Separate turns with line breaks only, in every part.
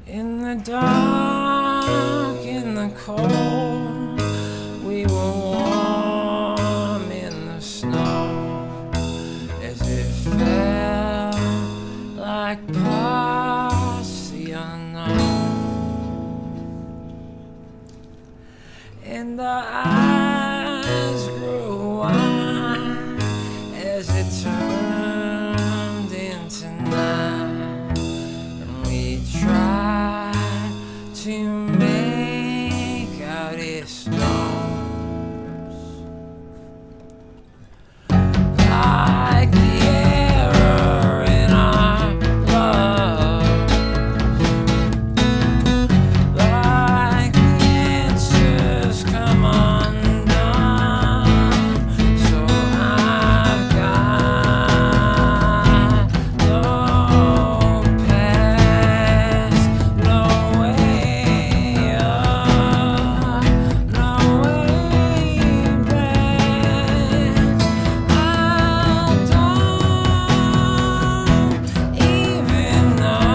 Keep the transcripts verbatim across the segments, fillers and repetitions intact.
In the dark, in the cold, we were warm in the snow, as it felt like past the unknown. And our eyes grew wide as it turned into night, and we tried to make out its stones, like the error in our love, like the answers come undone. So I've got no past, no way up, no way back. I don't even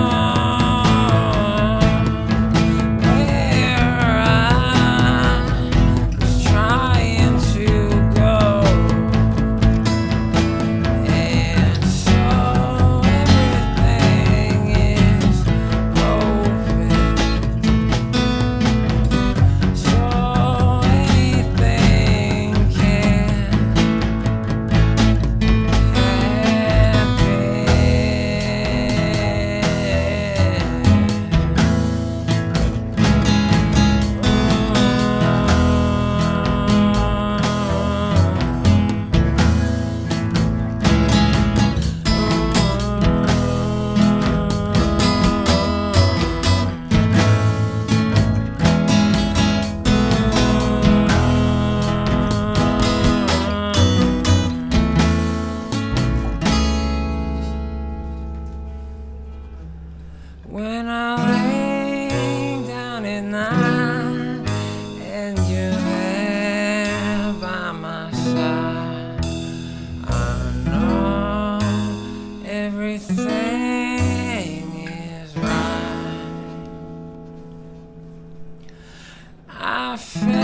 know where I was trying to go, and so everything is open, so anything can when I lay down at night and you're there by my side, I know everything is right. I feel